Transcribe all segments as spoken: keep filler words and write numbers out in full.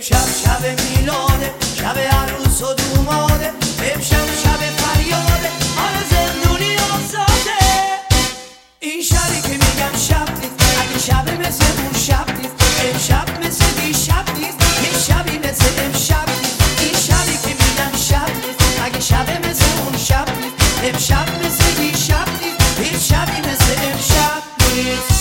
امشب شب میلاده، شب عروس و دوماده، امشب شب فریاده، آن زندونی آزاده. این شبی که میگم شب نیست، اگه شب مثل اون شب نیست، امشب مثل دیشب نیست، این شبی مثل امشب نیست. این شبی که میگم شب نیست، اگه شب مثل اون شب نیست، امشب مثل دیشب نیست، این شبی مثل امشب نیست.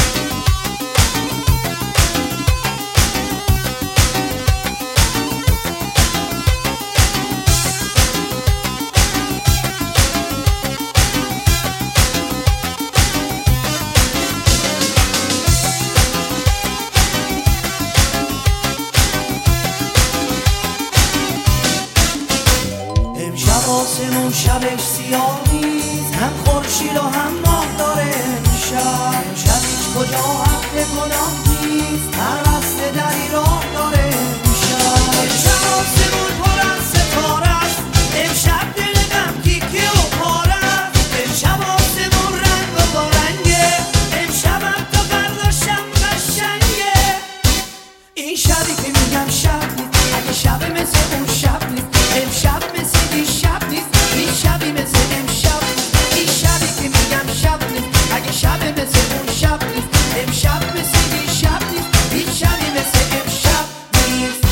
آسمون شبش سیاه نیست، هم خورشید و هم ماه داره امشب. امشب هیچ کجا حق گناه نیست، هر رسته دری راه داره امشب. امشب آسمون پر از ستاره است، امشب دل غمگیکی و پاره است. امشب آسمون رنگ و بارنگه، امشب هم تا فردا شب قشنگه. این شبی که میگم شب نیست، اگه شب مثل اون شب نیست، امشب مثل دیشب نیست، این شبی مثل امشب. این شبی که میگم شب نیست، اگه شب مثل اون شب نیست، امشب مثل دیشب نیست، این شبی مثل امشب نیست.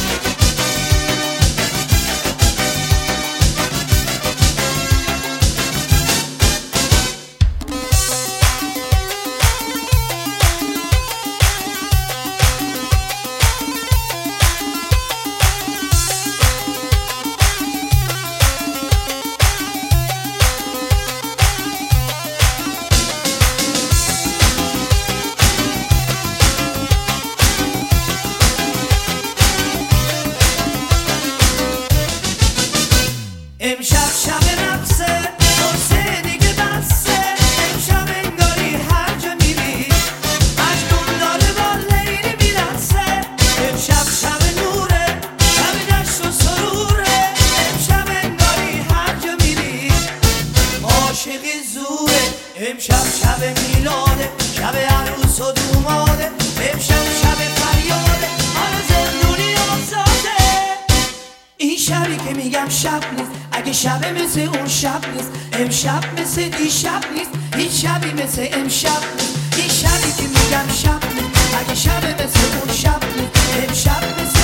امشب شب رقصه، قرصه دیگه بسه، امشب انگاری هر جا میری مجنون داره با لیلی میرقصه. امشب شب نوره، شب جشن و سروره، امشب انگاری هر جا میری عاشقی زوره. امشب شب میلاده، شب عروس و دوماده، امشب شب فریاده، آن زندونی آزاده. این شبی که میگم شب نیست، اگه شب مثل اون شب نیست، امشب مثل دیشب نیست، این شبی مثل امشب نیست. این شبی که میگم شب نیست، اگه شب مثل اون شب نیست، امشب مثل